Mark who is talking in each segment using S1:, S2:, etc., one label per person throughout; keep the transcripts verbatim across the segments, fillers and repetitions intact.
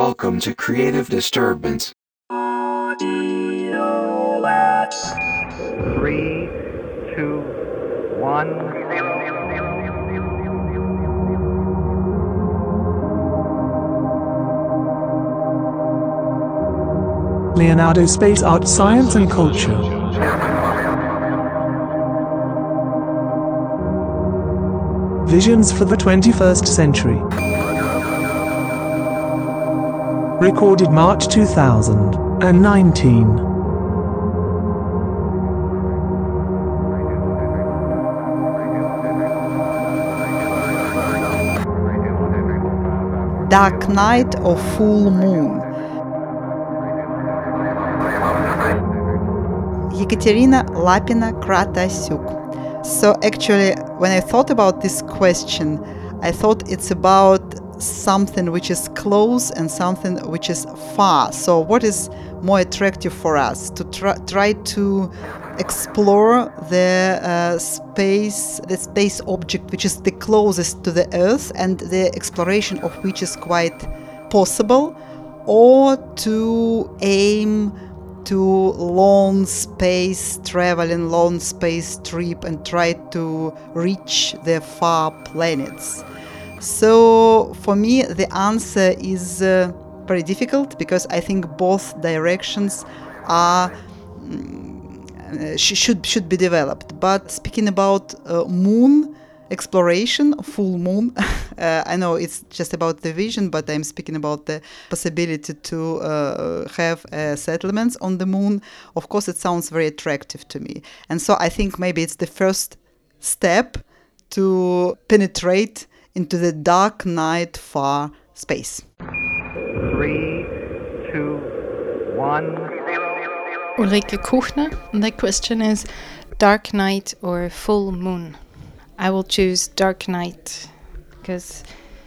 S1: Welcome to Creative Disturbance.
S2: Audio Labs.
S3: Three, two, one.
S4: Leonardo Space Art Science and Culture. Visions for the twenty-first Century. Recorded March two thousand nineteen.
S5: Dark night or full moon. Ekaterina Lapina-Kratasuk. So actually, when I thought about this question, I thought it's about something which is close and something which is far. So what is more attractive for us? To try, try to explore the uh, space, the space object which is the closest to the Earth and the exploration of which is quite possible, or to aim to long space traveling, long space trip and try to reach the far planets. So for me, the answer is uh, very difficult because I think both directions are mm, sh- should should be developed. But speaking about uh, moon exploration, full moon, uh, I know it's just about the vision, but I'm speaking about the possibility to uh, have uh, settlements on the moon. Of course, it sounds very attractive to me. And so I think maybe it's the first step to penetrate into the dark night far space.
S3: Three, two, one.
S6: Ulrike Kuchner. The question is dark night or full moon. I will choose dark night because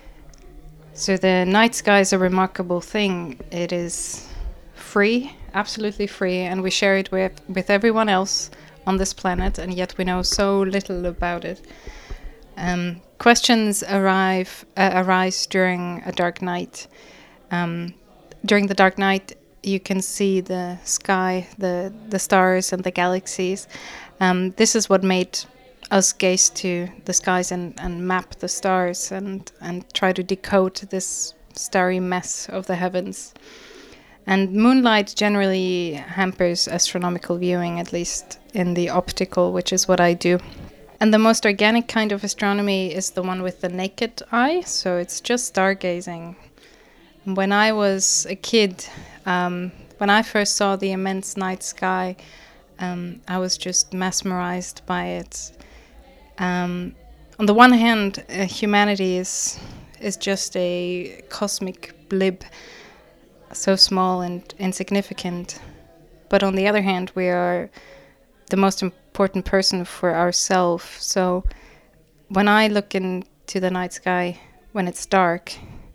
S6: so the night sky is a remarkable thing. It is free, absolutely free, and we share it with, with everyone else on this planet, and yet we know so little about it. Um, questions arrive uh, arise during a dark night. Um, during the dark night, you can see the sky, the the stars, and the galaxies. Um, this is what made us gaze to the skies and, and map the stars and, and try to decode this starry mess of the heavens. And moonlight generally hampers astronomical viewing, at least in the optical, which is what I do. And the most organic kind of astronomy is the one with the naked eye, so it's just stargazing. When I was a kid, um, when I first saw the immense night sky, um, I was just mesmerized by it. Um, on the one hand, uh, humanity is is just a cosmic blip, so small and insignificant. But on the other hand, we are the most important person for ourselves. So when I look into the night sky, when it's dark,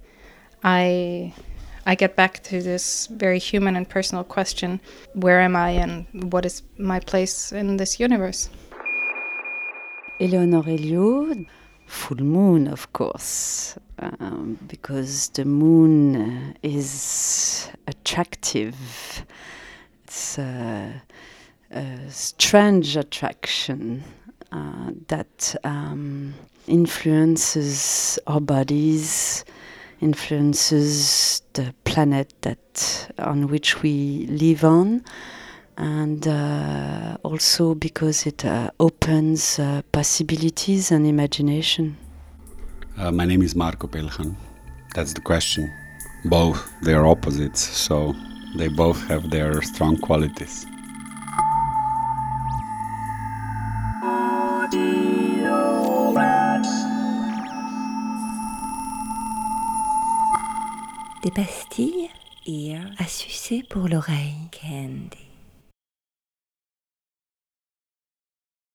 S6: I I get back to this very human and personal question: where am I and what is my place in this universe?
S7: Eleonore Elio, full moon, of course, um, because the moon is attractive. It's a, a strange attraction uh, that um, influences our bodies, influences the planet that on which we live on. And uh, also because it uh, opens uh, possibilities and imagination.
S8: Uh, my name is Marco Pelhan. That's the question. Both, they are opposites, so they both have their strong qualities.
S2: Audio Labs.
S9: Des pastilles à sucer pour l'oreille. Candy.